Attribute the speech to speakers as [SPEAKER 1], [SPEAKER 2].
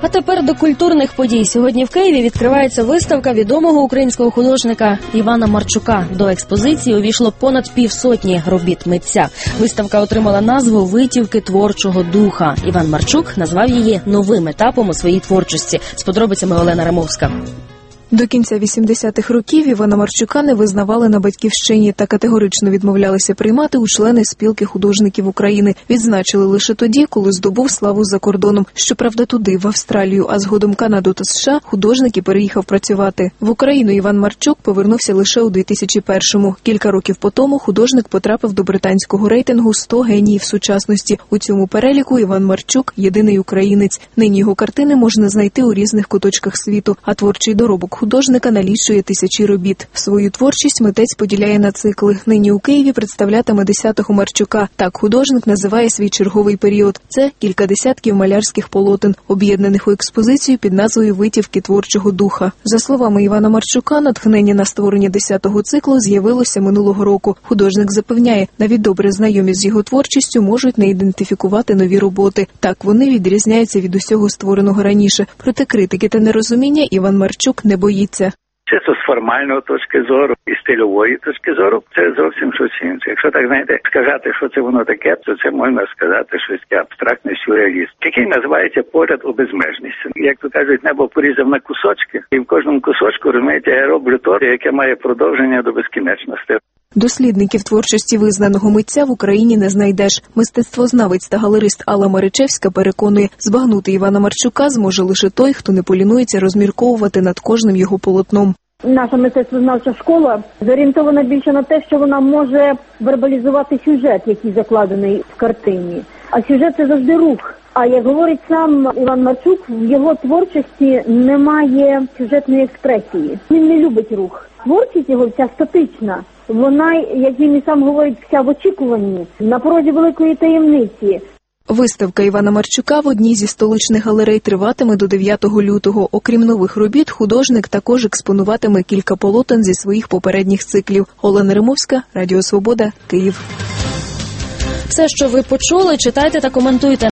[SPEAKER 1] тепер до культурних подій. Сьогодні в Києві відкривається виставка відомого українського художника Івана Марчука. До експозиції увійшло понад півсотні робіт митця. Виставка отримала назву «Витівки творчого духа». Іван Марчук назвав її новим етапом у своїй творчості. З подробицями Олена Ремовська.
[SPEAKER 2] До кінця 80-х років Івана Марчука не визнавали на Батьківщині та категорично відмовлялися приймати у члени спілки художників України. Відзначили лише тоді, коли здобув славу за кордоном. Щоправда, туди, в Австралію, а згодом Канаду та США, художник і переїхав працювати. В Україну Іван Марчук повернувся лише у 2001-му. Кілька років по тому художник потрапив до британського рейтингу «100 геніїв сучасності». У цьому переліку Іван Марчук – єдиний українець. Нині його картини можна знайти у різних куточках світу, а творчий доробок художника налічує тисячі робіт. Свою творчість митець поділяє на цикли. Нині у Києві представлятиме 10-го Марчука. Так художник називає свій черговий період. Це кілька десятків малярських полотен, об'єднаних у експозицію під назвою «Витівки творчого духа». За словами Івана Марчука, натхнення на створення 10-го циклу з'явилося минулого року. Художник запевняє, навіть добре знайомі з його творчістю можуть не ідентифікувати нові роботи. Так вони відрізняються від усього створеного раніше. Проте критики та нерозуміння Іван Марчук не боїться.
[SPEAKER 3] Чисто з формальної точки зору і стильової точки зору це зовсім щось інше. Якщо так, знаєте, сказати, що це воно таке, то це можна сказати щось таке абстрактний сюрреаліст, який називається поряд у безмежність. Як то кажуть, небо порізав на кусочки, і в кожному кусочку, розумієте, я роблю то, яке має продовження до безкінечності.
[SPEAKER 2] Дослідників творчості визнаного митця в Україні не знайдеш. Мистецтвознавець та галерист Алла Маричевська переконує, збагнути Івана Марчука зможе лише той, хто не полінується розмірковувати над кожним його полотном.
[SPEAKER 4] Наша мистецтвознавча школа зорієнтована більше на те, що вона може вербалізувати сюжет, який закладений в картині. А сюжет – це завжди рух. А як говорить сам Іван Марчук, в його творчості немає сюжетної експресії. Він не любить рух. Творчість його вся статична. Вона, як він і сам говорить, вся в очікуванні, на порозі великої таємниці.
[SPEAKER 2] Виставка Івана Марчука в одній зі столичних галерей триватиме до 9 лютого. Окрім нових робіт, художник також експонуватиме кілька полотен зі своїх попередніх циклів. Олена Ремовська, Радіо Свобода, Київ.
[SPEAKER 1] Все, що ви почули, читайте та коментуйте